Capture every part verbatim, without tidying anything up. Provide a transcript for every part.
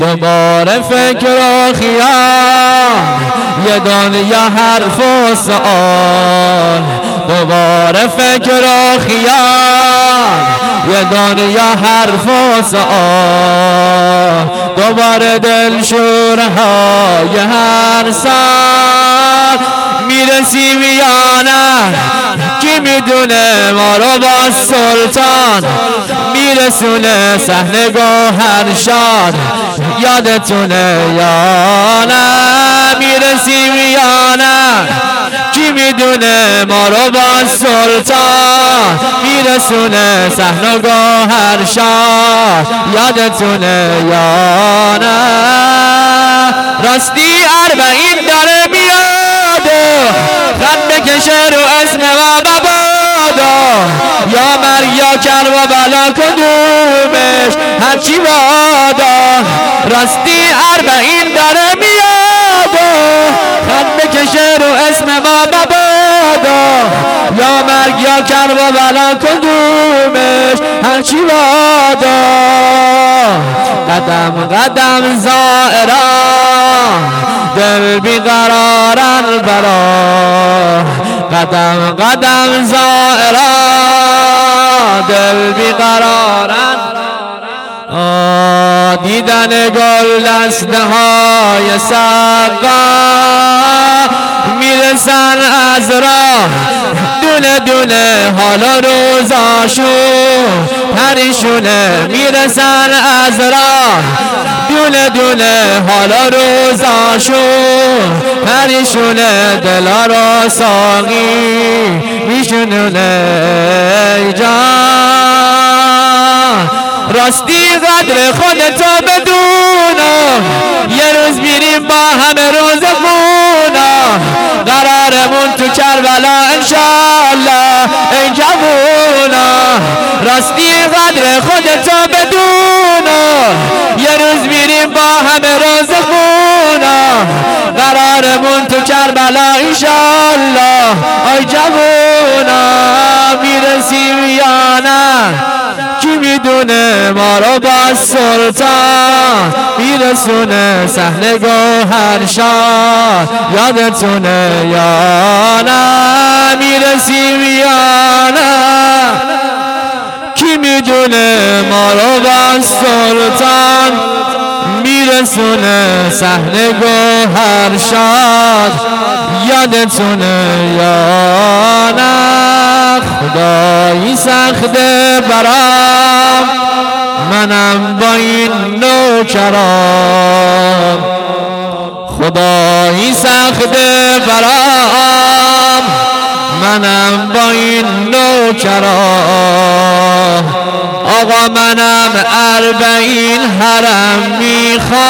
دوباره فکر و خیال، یه دنیا حرف و سؤال. دوباره فکر و خیال، یه دنیا حرف و سؤال. دوباره دلشورهای هر سال میرسیم یا نه، کی میدونه ما رو با سلطان میرسونه صحنه گوهر شاد. یادتونه یا نه، میرسیم یا نه، کی میدونه ما رو با سلطان میرسونه صحنه گوهر شاد. یادتونه یا نه، راستی اربعین داره میاد خط بکشه رو اسم و مبادا. یا مرگ یا کرب و بلا کدومش هرچی بادا. راستی اربعین داره میاد خط بکشه رو اسم و مبادا. یا مرگ یا کرب و بلا کدومش هرچی بادا. قدم قدم زائران دل بیقرارن برا. قدم قدم زائران دل بیقرارن. دیدن گل دسته های سقا میرسن از راه دونه دونه حالا روزاشون پریشونه. میرسن از راه دونه دونه حالا روزاشون پریشونه. دلا رو ساقی میشنونه جان. راستی قدر خودتو بدونم، یه روز میریم با همه روز خونم. قرارمون تو کربلا انشالله ای جوونا. راستی قدر خودتو بدونم، یه روز میریم با همه روز خونم. قرارمون تو کربلا انشالله ای جوونا. میرسیم یا نه، کی میدونه ما رو با سلطان میرسونه صحنه گوهر شاد. یادتونه یا نه، میرسیم یا نه، کی میدونه ما رو با سلطان میرسونه صحنه گوهر شاد. یادتونه یا نه، خدایی سخته برام منم با این نوکرام. خدایی سخته برام منم با این نوکرام. آقا منم اربعین حرم میخوام،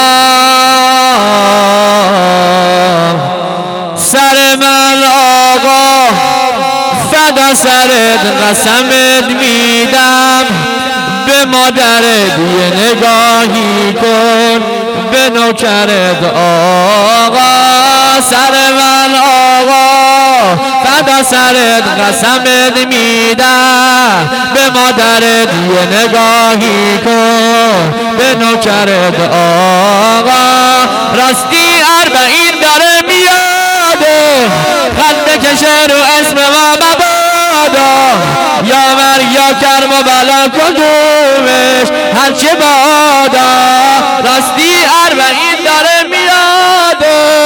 سر من آقا فدا سرت قسمت میدم. به مادرت یه نگاهی کن، به نوکرت آقا. سر من آقا فدا سرت قسمت میدم. به مادرت یه نگاهی کن، به نوکرت آقا. راستی اربعین داره میاد خط بکشه رو اسم و مبادا. یا مرگ یا کرب و بلا کدومش هرچی بادا. راستی اربعین داره میاد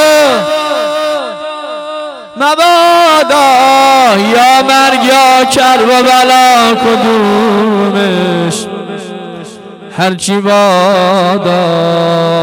مبادا. یا مرگ یا کرب و بلا کدومش هرچی بادا.